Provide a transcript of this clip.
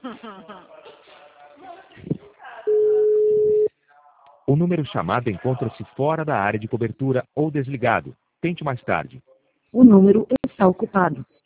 O número chamado encontra-se fora da área de cobertura ou desligado. Tente mais tarde. O número está ocupado.